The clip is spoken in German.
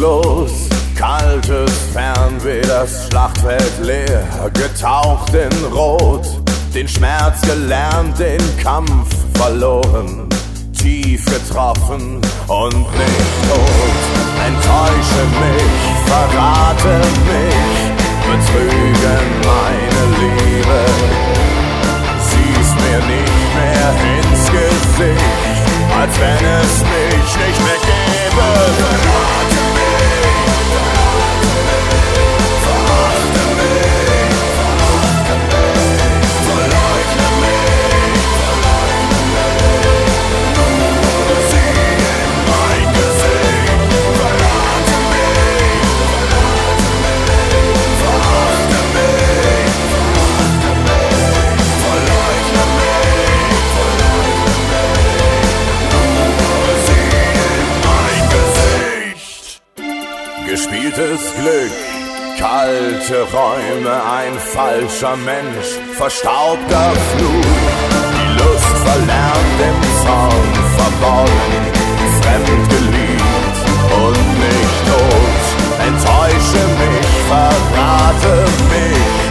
los. Kaltes Fernweh, das Schlachtfeld leer, getaucht in Rot. Den Schmerz gelernt, den Kampf verloren, tief getroffen und nicht tot. Enttäusche mich, verrate mich, betrüge meine Liebe. Siehst mir nicht mehr ins Gesicht, als wenn es mich nicht mehr gäbe. Verrate mich, verachte mich, verleugne mich, nur sieh in mein Gesicht. Verrate mich, verachte mich, verleugne mich, nur sieh in mein Gesicht. Gespieltes Glück, kalte Räume, ein falscher Mensch, verstaubter Flug. Die Lust verlernt, im Zorn verborgen, fremd geliebt und nicht tot. Enttäusche mich, verrate mich,